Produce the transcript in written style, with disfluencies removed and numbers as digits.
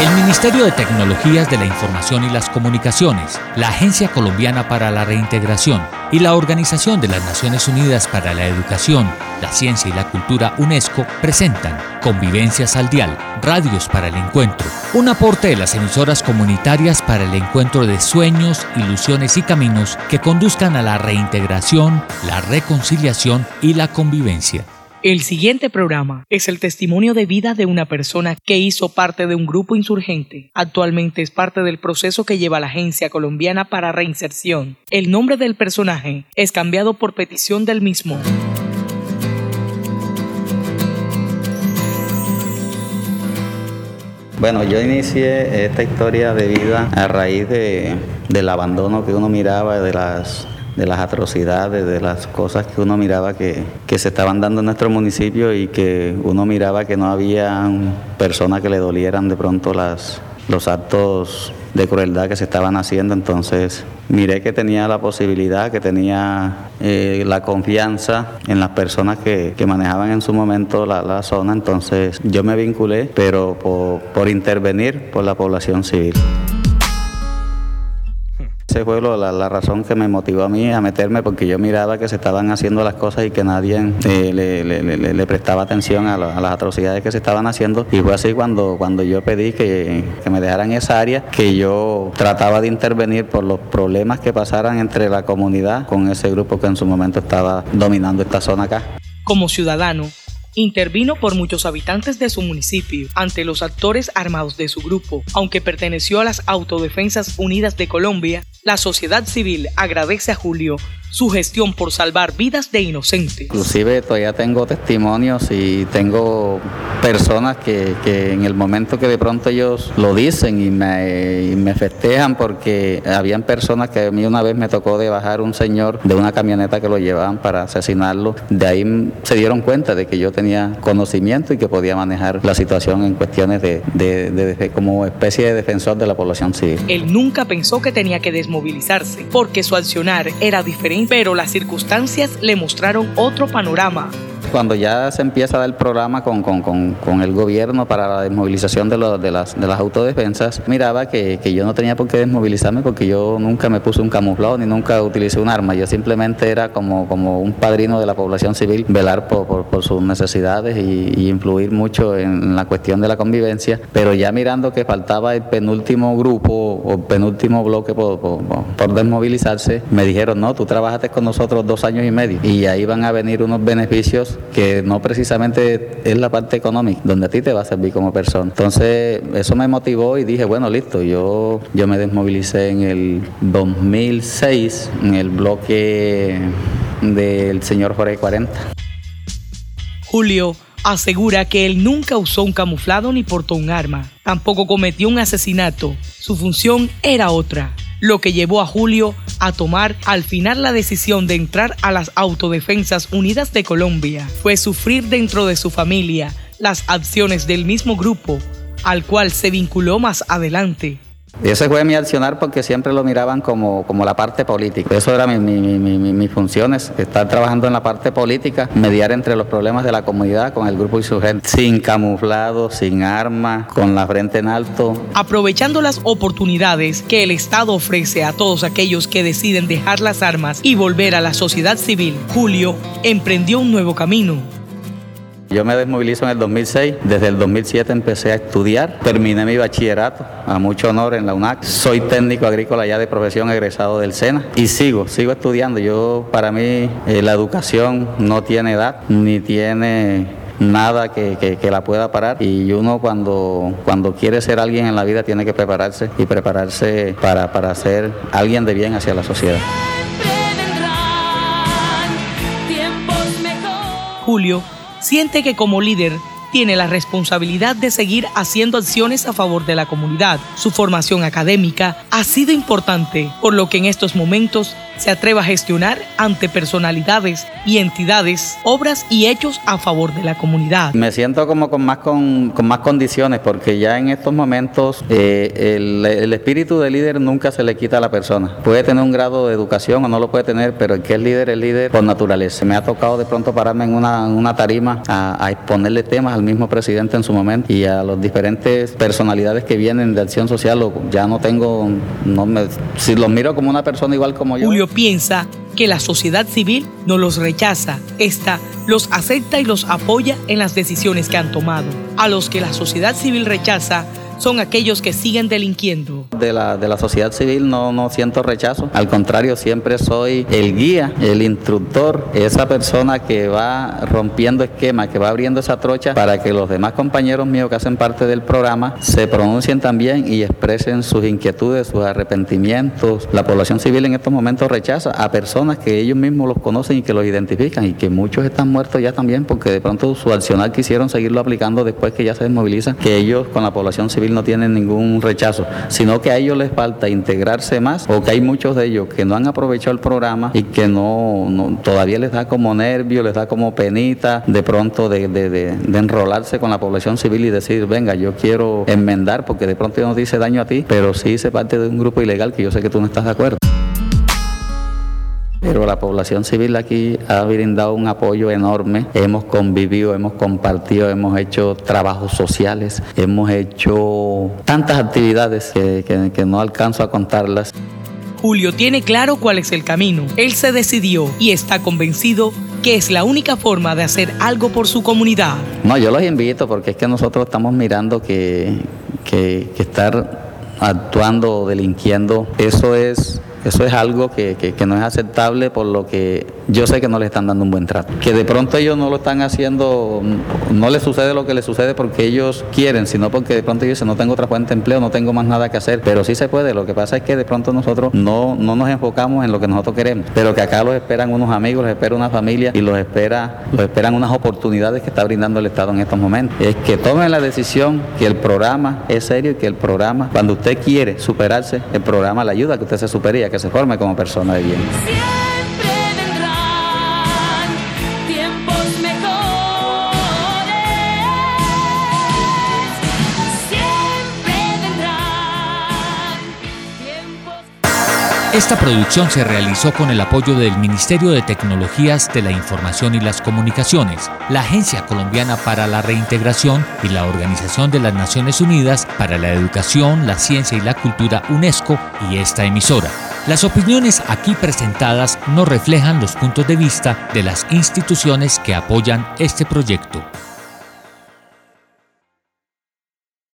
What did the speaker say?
El Ministerio de Tecnologías de la Información y las Comunicaciones, la Agencia Colombiana para la Reintegración y la Organización de las Naciones Unidas para la Educación, la Ciencia y la Cultura UNESCO presentan Convivencias al Dial, Radios para el Encuentro, un aporte de las emisoras comunitarias para el encuentro de sueños, ilusiones y caminos que conduzcan a la reintegración, la reconciliación y la convivencia. El siguiente programa es el testimonio de vida de una persona que hizo parte de un grupo insurgente. Actualmente es parte del proceso que lleva la Agencia Colombiana para Reinserción. El nombre del personaje es cambiado por petición del mismo. Bueno, yo inicié esta historia de vida a raíz del abandono que uno miraba de las atrocidades, de las cosas que uno miraba que se estaban dando en nuestro municipio y que uno miraba que no había personas que le dolieran de pronto los actos de crueldad que se estaban haciendo. Entonces miré que tenía la posibilidad, que tenía la confianza en las personas que manejaban en su momento la zona. Entonces yo me vinculé, pero por intervenir por la población civil. Ese fue la razón que me motivó a mí a meterme, porque yo miraba que se estaban haciendo las cosas y que nadie le prestaba atención a las atrocidades que se estaban haciendo. Y fue así cuando yo pedí que me dejaran esa área, que yo trataba de intervenir por los problemas que pasaran entre la comunidad con ese grupo que en su momento estaba dominando esta zona acá. Como ciudadano, intervino por muchos habitantes de su municipio ante los actores armados de su grupo. Aunque perteneció a las Autodefensas Unidas de Colombia, la sociedad civil agradece a Julio su gestión por salvar vidas de inocentes. Inclusive todavía tengo testimonios y tengo personas que en el momento que de pronto ellos lo dicen y me festejan, porque habían personas que a mí una vez me tocó de bajar un señor de una camioneta que lo llevaban para asesinarlo. De ahí se dieron cuenta de que yo tenía conocimiento y que podía manejar la situación en cuestiones de como especie de defensor de la población civil. Él nunca pensó que tenía que desmovilizarse, porque su accionar era diferente, pero las circunstancias le mostraron otro panorama. Cuando ya se empieza a dar el programa con el gobierno para la desmovilización de las autodefensas, miraba que yo no tenía por qué desmovilizarme, porque yo nunca me puse un camuflado ni nunca utilicé un arma. Yo simplemente era como un padrino de la población civil, velar por sus necesidades y influir mucho en la cuestión de la convivencia. Pero ya mirando que faltaba el penúltimo grupo o penúltimo bloque por desmovilizarse, me dijeron: no, tú trabajaste con nosotros 2 años y medio y ahí van a venir unos beneficios que no precisamente es la parte económica, donde a ti te va a servir como persona. Entonces eso me motivó y dije: bueno, listo, yo me desmovilicé en el 2006 en el bloque del señor Jorge 40. Julio asegura que él nunca usó un camuflado ni portó un arma, tampoco cometió un asesinato. Su función era otra. Lo que llevó a Julio a tomar al final la decisión de entrar a las Autodefensas Unidas de Colombia fue sufrir dentro de su familia las acciones del mismo grupo al cual se vinculó más adelante. Ese fue mi accionar, porque siempre lo miraban como la parte política. Eso era mis funciones, estar trabajando en la parte política, mediar entre los problemas de la comunidad con el grupo insurgente, sin camuflado, sin armas, con la frente en alto. Aprovechando las oportunidades que el Estado ofrece a todos aquellos que deciden dejar las armas y volver a la sociedad civil, Julio emprendió un nuevo camino. Yo me desmovilizo en el 2006, desde el 2007 empecé a estudiar, terminé mi bachillerato, a mucho honor, en la UNAC. Soy técnico agrícola ya de profesión, egresado del SENA, y sigo estudiando. Para mí la educación no tiene edad, ni tiene nada que la pueda parar, y uno cuando quiere ser alguien en la vida tiene que prepararse para ser alguien de bien hacia la sociedad. Julio siente que como líder tiene la responsabilidad de seguir haciendo acciones a favor de la comunidad. Su formación académica ha sido importante, por lo que en estos momentos se atreva a gestionar ante personalidades y entidades obras y hechos a favor de la comunidad. Me siento como con más condiciones, porque ya en estos momentos el espíritu de líder nunca se le quita a la persona. Puede tener un grado de educación o no lo puede tener, pero el que es líder por naturaleza. Me ha tocado de pronto pararme en una tarima a exponerle temas al mismo presidente en su momento y a las diferentes personalidades que vienen de acción social. Ya no tengo, si los miro como una persona igual como yo. Julio piensa que la sociedad civil no los rechaza, esta los acepta y los apoya en las decisiones que han tomado. A los que la sociedad civil rechaza son aquellos que siguen delinquiendo. De la sociedad civil no siento rechazo, al contrario, siempre soy el guía, el instructor, esa persona que va rompiendo esquemas, que va abriendo esa trocha para que los demás compañeros míos que hacen parte del programa se pronuncien también y expresen sus inquietudes, sus arrepentimientos. La población civil en estos momentos rechaza a personas que ellos mismos los conocen y que los identifican, y que muchos están muertos ya también porque de pronto su accionar quisieron seguirlo aplicando después que ya se desmovilizan, que ellos con la población civil no tienen ningún rechazo, sino que a ellos les falta integrarse más, o que hay muchos de ellos que no han aprovechado el programa y que todavía les da como nervio, les da como penita de pronto de enrolarse con la población civil y decir, venga, yo quiero enmendar, porque de pronto yo no te hice daño a ti, pero sí hice parte de un grupo ilegal que yo sé que tú no estás de acuerdo. Pero la población civil aquí ha brindado un apoyo enorme. Hemos convivido, hemos compartido, hemos hecho trabajos sociales, hemos hecho tantas actividades que no alcanzo a contarlas. Julio tiene claro cuál es el camino. Él se decidió y está convencido que es la única forma de hacer algo por su comunidad. No, yo los invito, porque es que nosotros estamos mirando que estar actuando o delinquiendo, eso es algo que no es aceptable, por lo que yo sé que no le están dando un buen trato. Que de pronto ellos no lo están haciendo, no les sucede lo que les sucede porque ellos quieren, sino porque de pronto ellos dicen, no tengo otra fuente de empleo, no tengo más nada que hacer. Pero sí se puede. Lo que pasa es que de pronto nosotros no nos enfocamos en lo que nosotros queremos, pero que acá los esperan unos amigos, los espera una familia y los esperan unas oportunidades que está brindando el Estado en estos momentos. Es que tomen la decisión, que el programa es serio y que el programa, cuando usted quiere superarse, el programa le ayuda a que usted se supere y a que se forme como persona de bien. Siempre vendrán tiempos mejores. Siempre vendrán tiempos. Esta producción se realizó con el apoyo del Ministerio de Tecnologías de la Información y las Comunicaciones, la Agencia Colombiana para la Reintegración y la Organización de las Naciones Unidas para la Educación, la Ciencia y la Cultura UNESCO y esta emisora. Las opiniones aquí presentadas no reflejan los puntos de vista de las instituciones que apoyan este proyecto.